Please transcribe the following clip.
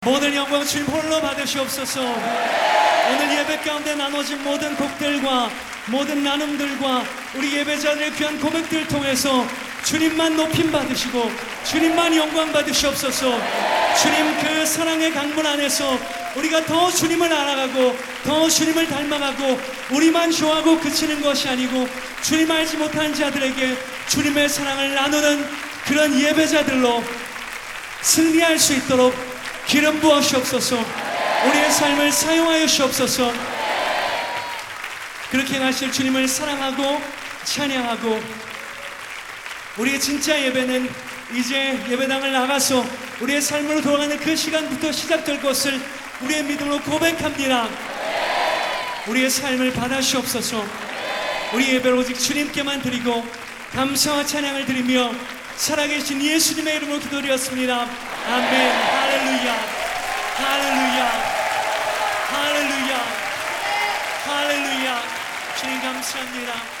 모든 영광 주님 홀로 받으시옵소서. 오늘 예배 가운데 나눠진 모든 곡들과 모든 나눔들과 우리 예배자들의 귀한 고백들을 통해서 주님만 높임 받으시고 주님만 영광 받으시옵소서. 주님 그 사랑의 강문 안에서 우리가 더 주님을 알아가고 더 주님을 닮아가고 우리만 좋아하고 그치는 것이 아니고 주님 알지 못한 자들에게 주님의 사랑을 나누는 그런 예배자들로 승리할 수 있도록 기름 부으시옵소서. 우리의 삶을 사용하여 주옵소서. 그렇게 하실 주님을 사랑하고 찬양하고 우리의 진짜 예배는 이제 예배당을 나가서 우리의 삶으로 돌아가는 그 시간부터 시작될 것을 우리의 믿음으로 고백합니다. 우리의 삶을 받아주옵소서. 우리 예배를 오직 주님께만 드리고 감사와 찬양을 드리며 살아계신 예수님의 이름으로 기도드렸습니다. 아멘. 할렐루야, 할렐루야, 할렐루야, 할렐루야. 주님 감사합니다.